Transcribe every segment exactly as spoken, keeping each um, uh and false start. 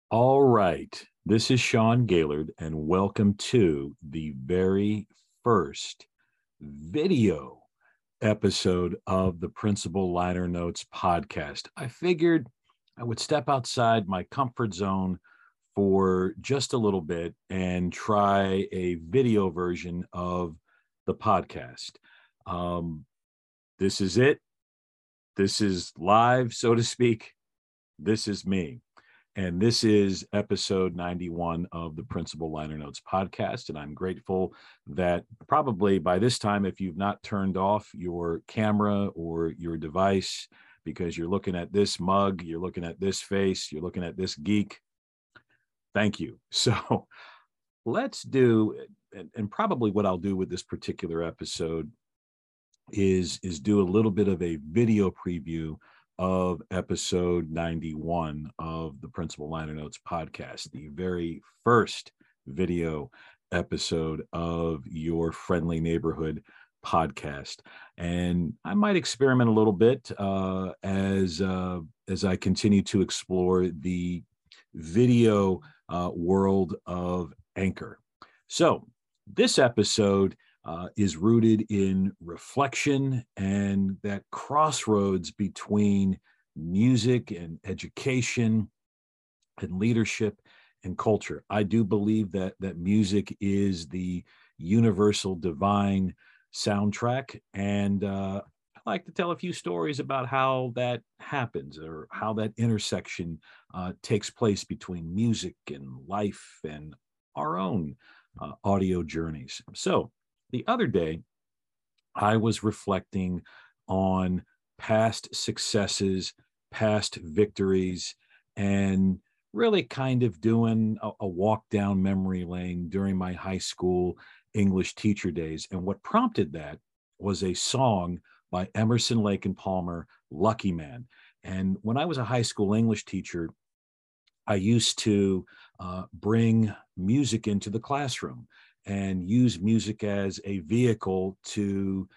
All right. This is Sean Gaylord, and welcome to the very first video episode of the Principal Liner Notes podcast. I figured I would step outside my comfort zone for just a little bit and try a video version of the podcast. Um, this is it. This is live, so to speak. This is me. And this is episode ninety-one of the Principal Liner Notes podcast. And I'm grateful that probably by this time, if you've not turned off your camera or your device, because you're looking at this mug, you're looking at this face, you're looking at this geek, thank you. So let's do, and, and probably what I'll do with this particular episode is, is do a little bit of a video preview of episode ninety-one of the Principal Liner Notes podcast, the very first video episode of your friendly neighborhood podcast. And I might experiment a little bit uh, as uh, as I continue to explore the video uh, world of Anchor. So this episode Uh, is rooted in reflection and that crossroads between music and education and leadership and culture. I do believe that that music is the universal divine soundtrack, and uh, I like to tell a few stories about how that happens or how that intersection uh, takes place between music and life and our own uh, audio journeys. So the other day, I was reflecting on past successes, past victories, and really kind of doing a, a walk down memory lane during my high school English teacher days. And what prompted that was a song by Emerson, Lake and Palmer, Lucky Man. And when I was a high school English teacher, I used to uh, bring music into the classroom and use music as a vehicle to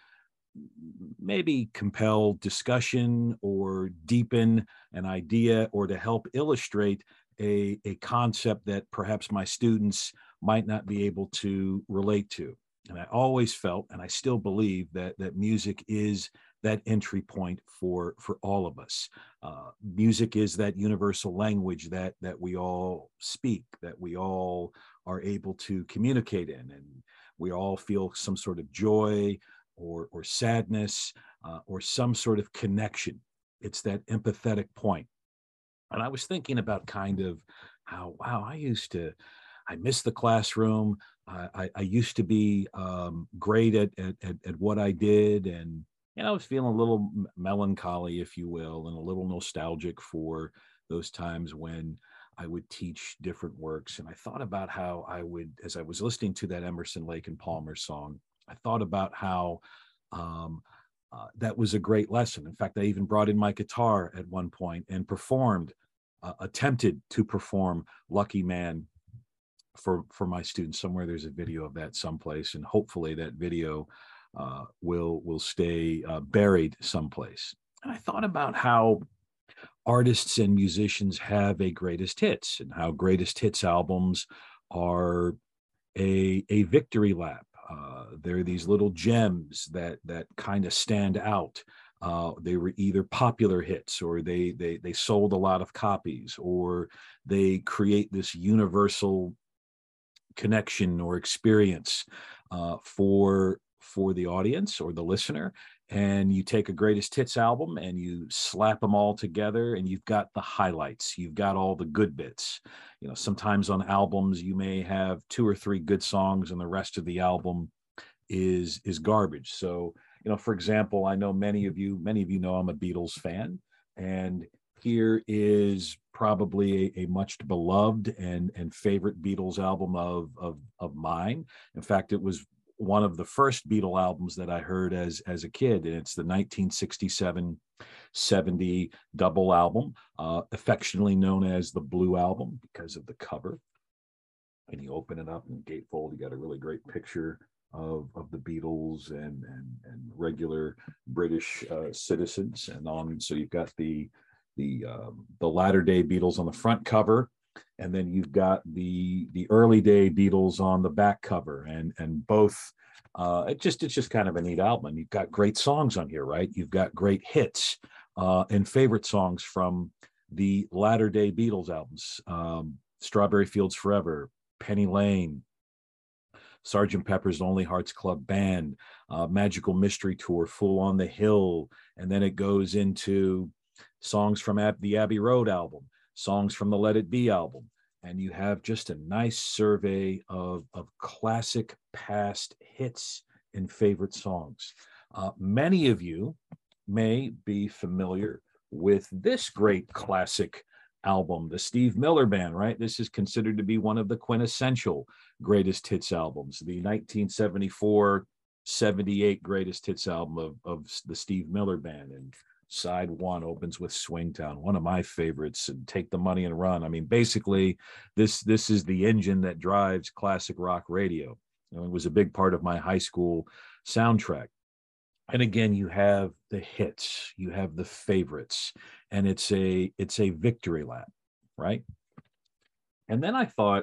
maybe compel discussion or deepen an idea or to help illustrate a, a concept that perhaps my students might not be able to relate to. And I always felt, and I still believe, that that music is that entry point for for all of us. Uh, music is that universal language that that we all speak, that we all are able to communicate in, and we all feel some sort of joy or or sadness uh, or some sort of connection. It's that empathetic point. And I was thinking about kind of how, wow, I used to, I miss the classroom. I, I, I used to be um, great at, at, at, at what I did. And, and I was feeling a little melancholy, if you will, and a little nostalgic for those times when I would teach different works. And I thought about how I would, as I was listening to that Emerson, Lake and Palmer song, I thought about how um, uh, that was a great lesson. In fact, I even brought in my guitar at one point and performed, uh, attempted to perform Lucky Man for for my students. Somewhere there's a video of that someplace, and hopefully that video uh, will will stay uh, buried someplace. And I thought about how artists and musicians have a greatest hits, and how greatest hits albums are a a victory lap. Uh, they're these little gems that that kind of stand out. Uh, they were either popular hits, or they they they sold a lot of copies, or they create this universal connection or experience uh, for for the audience or the listener. And you take a greatest hits album and you slap them all together, and you've got the highlights, you've got all the good bits. You know, sometimes on albums you may have two or three good songs and the rest of the album is is garbage. So, you know, for example, I know many of you many of you know I'm a Beatles fan, and here is probably a, a much beloved and and favorite Beatles album of of of mine. In fact, it was one of the first Beatle albums that I heard as as a kid, and it's the nineteen sixty-seven seventy double album, uh, affectionately known as the Blue Album because of the cover. And you open it up in the gatefold, you got a really great picture of of the Beatles and and, and regular British uh, citizens, and on so you've got the the um, the latter day Beatles on the front cover, and then you've got the the early day Beatles on the back cover, and and both. Uh, it just it's just kind of a neat album. And you've got great songs on here, right? You've got great hits uh, and favorite songs from the latter day Beatles albums: um, "Strawberry Fields Forever," "Penny Lane," Sergeant Pepper's Lonely Hearts Club Band, uh, Magical Mystery Tour, Fool on the Hill, and then it goes into songs from Ab- the Abbey Road album, songs from the Let It Be album, and you have just a nice survey of, of classic past hits and favorite songs. Uh, many of you may be familiar with this great classic album, the Steve Miller Band, right? This is considered to be one of the quintessential greatest hits albums, the nineteen seventy-four seventy-eight greatest hits album of, of the Steve Miller Band. And side one opens with Swingtown, one of my favorites, and Take the Money and Run. I mean, basically, this this is the engine that drives classic rock radio. You know, it was a big part of my high school soundtrack. And again, you have the hits, you have the favorites, and it's a it's a victory lap, right? And then I thought,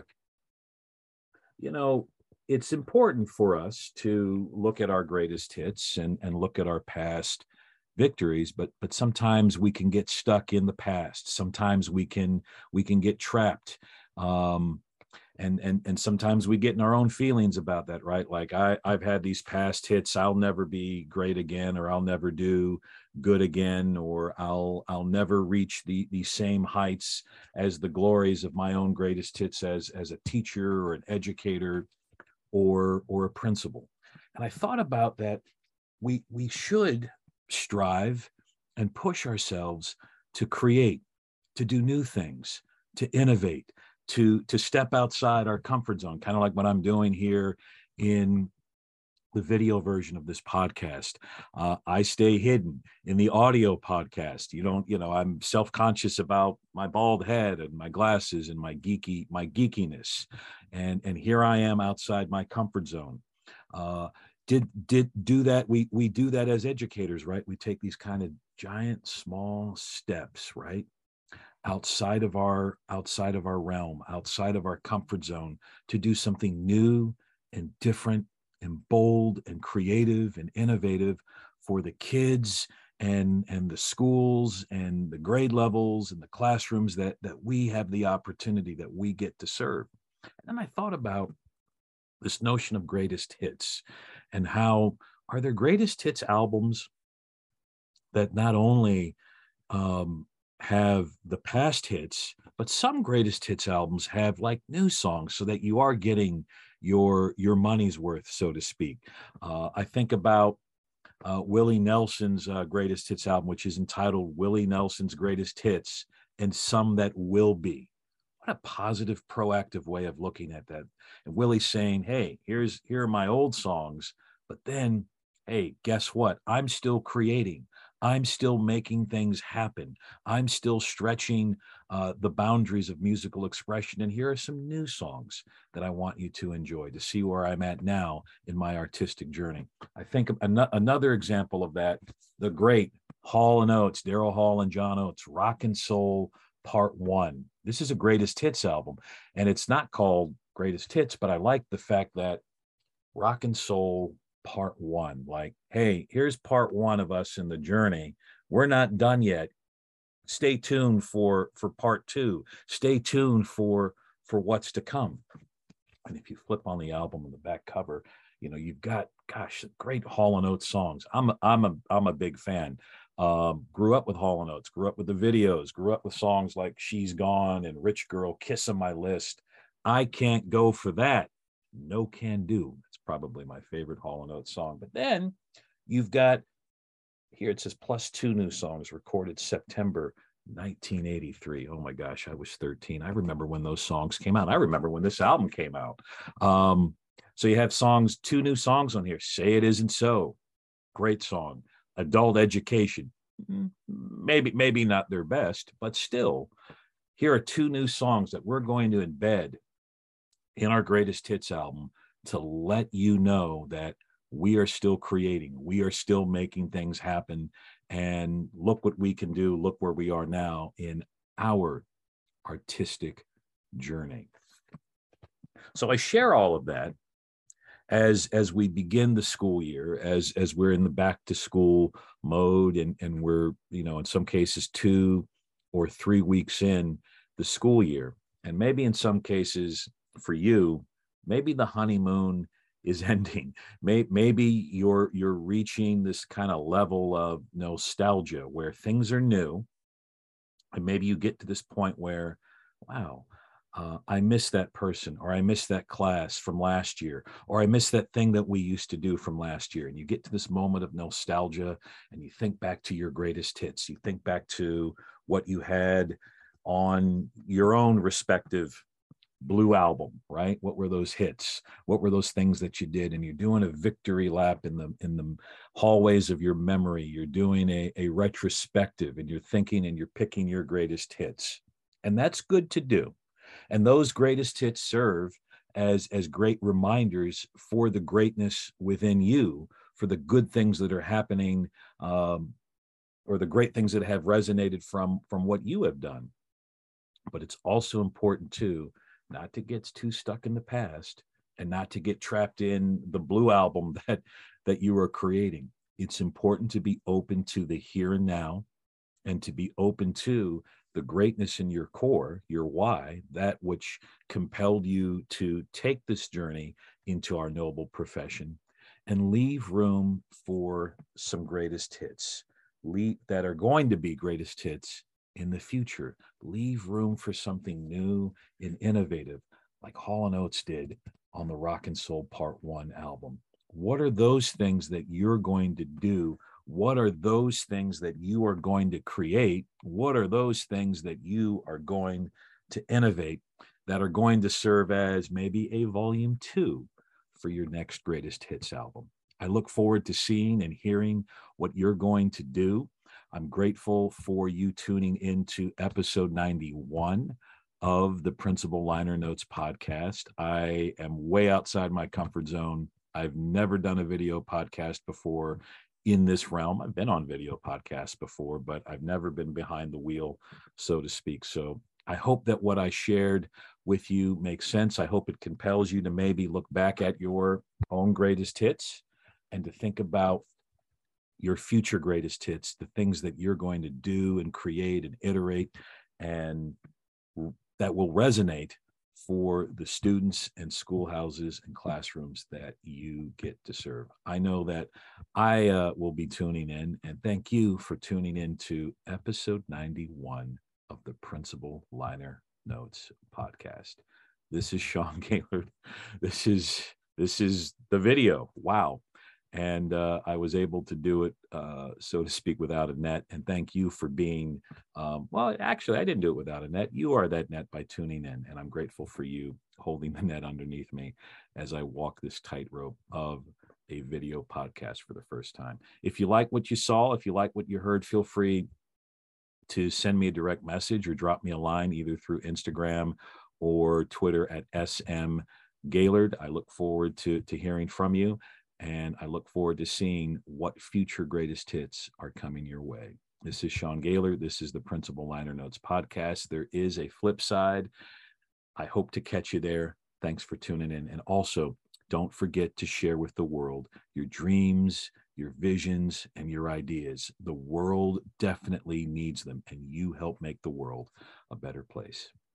you know, it's important for us to look at our greatest hits and and look at our past victories, but but sometimes we can get stuck in the past. Sometimes we can we can get trapped. Um, and and and sometimes we get in our own feelings about that, right? Like I I've had these past hits, I'll never be great again, or I'll never do good again, or I'll I'll never reach the the same heights as the glories of my own greatest hits as as a teacher or an educator or or a principal. And I thought about that. We we should strive and push ourselves to create, to do new things, to innovate, to to step outside our comfort zone, kind of like what I'm doing here in the video version of this podcast. Uh, I stay hidden in the audio podcast. You don't, you know, I'm self-conscious about my bald head and my glasses and my geeky, my geekiness. And and here I am outside my comfort zone. Uh, did did do that. We we do that as educators, right? We take these kind of giant, small steps, right? outside of our outside of our realm, outside of our comfort zone, to do something new and different and bold and creative and innovative for the kids and and the schools and the grade levels and the classrooms that that we have the opportunity, that we get to serve. And then I thought about this notion of greatest hits, and how are there greatest hits albums that not only um, have the past hits, but some greatest hits albums have like new songs, so that you are getting your your money's worth, so to speak. Uh, I think about uh, Willie Nelson's uh, greatest hits album, which is entitled Willie Nelson's Greatest Hits and Some That Will Be. What a positive, proactive way of looking at that. And Willie's saying, hey, here's here are my old songs, but then, hey, guess what? I'm still creating. I'm still making things happen. I'm still stretching uh, the boundaries of musical expression. And here are some new songs that I want you to enjoy, to see where I'm at now in my artistic journey. I think an- another example of that, the great Hall and Oates, Daryl Hall and John Oates, Rock and Soul Part One. This is a greatest hits album, and it's not called greatest hits, but I like the fact that Rock and Soul Part One, like, hey, here's part one of us in the journey. We're not done yet. Stay tuned for for part two. Stay tuned for for what's to come. And if you flip on the album on the back cover, you know, you've got, gosh, great Hall and Oates songs. I'm a, I'm a I'm a big fan. Um, grew up with Hall and Oates, grew up with the videos, grew up with songs like She's Gone and Rich Girl, Kiss on My List. I Can't Go for That. No Can Do. It's probably my favorite Hall and Oates song. But then you've got, here it says plus two new songs recorded September nineteen eighty-three. Oh my gosh, I was thirteen. I remember when those songs came out. I remember when this album came out. Um, so you have songs, two new songs on here. Say It Isn't So. Great song. Adult Education. Maybe, maybe not their best, but still, here are two new songs that we're going to embed in our greatest hits album to let you know that we are still creating, we are still making things happen, and look what we can do, look where we are now in our artistic journey. So I share all of that as as we begin the school year, as as we're in the back to school mode, and and we're, you know, in some cases two or three weeks in the school year, and maybe in some cases for you, maybe the honeymoon is ending. Maybe, maybe you're you're reaching this kind of level of nostalgia where things are new, and maybe you get to this point where, wow, uh, I miss that person, or I miss that class from last year, or I miss that thing that we used to do from last year. And you get to this moment of nostalgia, and you think back to your greatest hits. You think back to what you had on your own respective Blue album, right? What were those hits? What were those things that you did? And you're doing a victory lap in the in the hallways of your memory. You're doing a, a retrospective, and you're thinking, and you're picking your greatest hits. And that's good to do. And those greatest hits serve as as great reminders for the greatness within you, for the good things that are happening, um, or the great things that have resonated from from what you have done. But it's also important too, not to get too stuck in the past, and not to get trapped in the Blue album that that you are creating. It's important to be open to the here and now, and to be open to the greatness in your core, your why, that which compelled you to take this journey into our noble profession, and leave room for some greatest hits leave, that are going to be greatest hits in the future. Leave room for something new and innovative, like Hall and Oates did on the Rock and Soul Part One album. What are those things that you're going to do? What are those things that you are going to create? What are those things that you are going to innovate that are going to serve as maybe a volume two for your next greatest hits album? I look forward to seeing and hearing what you're going to do. I'm grateful for you tuning into episode ninety-one of the Principal Liner Notes podcast. I am way outside my comfort zone. I've never done a video podcast before in this realm. I've been on video podcasts before, but I've never been behind the wheel, so to speak. So I hope that what I shared with you makes sense. I hope it compels you to maybe look back at your own greatest hits, and to think about your future greatest hits, the things that you're going to do and create and iterate, and that will resonate for the students and schoolhouses and classrooms that you get to serve. I know that I uh, will be tuning in, and thank you for tuning in to episode ninety-one of the Principal Liner Notes podcast. This is Sean Gaylord. This is this is the video. Wow. And uh, I was able to do it, uh, so to speak, without a net. And thank you for being, um, well, actually, I didn't do it without a net. You are that net by tuning in. And I'm grateful for you holding the net underneath me as I walk this tightrope of a video podcast for the first time. If you like what you saw, if you like what you heard, feel free to send me a direct message or drop me a line either through Instagram or Twitter at S M Gaylord. I look forward to, to hearing from you. And I look forward to seeing what future greatest hits are coming your way. This is Sean Gaylord. This is the Principal Liner Notes podcast. There is a flip side. I hope to catch you there. Thanks for tuning in. And also, don't forget to share with the world your dreams, your visions, and your ideas. The world definitely needs them, and you help make the world a better place.